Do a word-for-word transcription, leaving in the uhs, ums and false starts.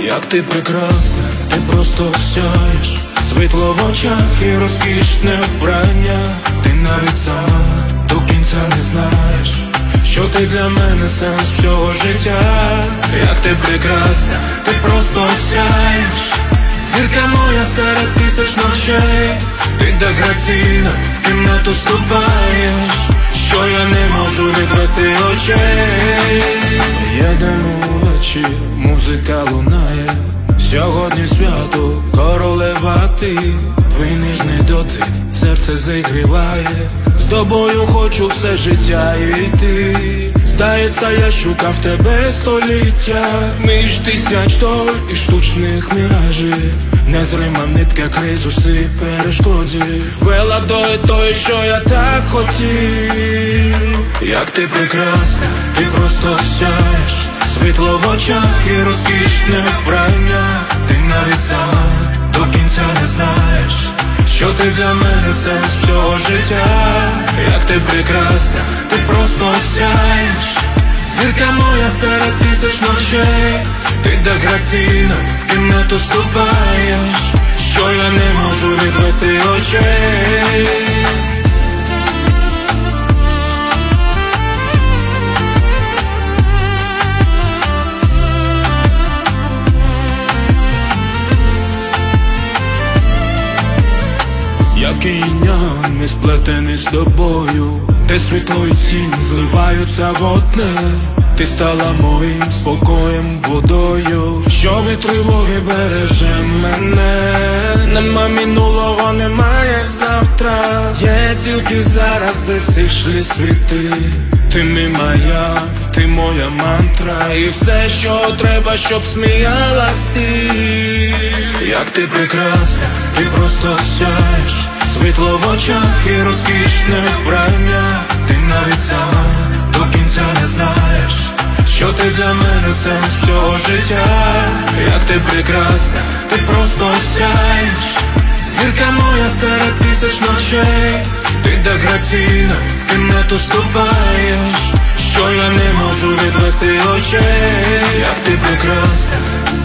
Як ти прекрасна, ти просто сяєш, світло в очах і розкішне вбрання. Ти навіть сама до кінця не знаєш, що ти для мене сенс всього життя. Як ти прекрасна, ти просто сяєш, зірка моя серед тисяч ночей. Ти так граційно в кімнату ступаєш, що я не можу відвести очей. Їдемо вночі, музика лунає, сьогодні свято, королева ти. Твій ніжний дотик серце зігріває, з тобою хочу все життя йти. Здається, я шукав тебе століття, між тисяч доль і штучних міражів. Незрима нитка крізь усі перешкоди вела до той, що я так хотів. Як ти прекрасна, ти просто сяєш, світло в очах і розкішне вбрання. Ти навіть сама до кінця не знаєш, що ти для мене сенс всього життя. Як ти прекрасна, ти просто сяєш, зірка моя серед тисяч ночей. Ти так граційно в кімнату ступаєш, що я не можу відвести очей. Як інь-янь, ми сплетені з тобою, де світло і тінь зливаються в одне. Ти стала моїм спокоєм, водою, що від тривоги береже мене. Нема минулого, немає завтра, є тільки зараз, де зійшли світи. Ти мій маяк, ти моя мантра, і все, що треба, щоб сміялась ти. Як ти прекрасна, ти просто сяєш, світло в очах і розкішне вбрання. Ти навіть сама до кінця не знаєш, що ти для мене сенс всього життя. Як ти прекрасна, ти просто сяєш, зірка моя серед тисяч ночей. Ти так граційно в кімнату ступаєш, що я не можу відвести очей. Як ти прекрасна.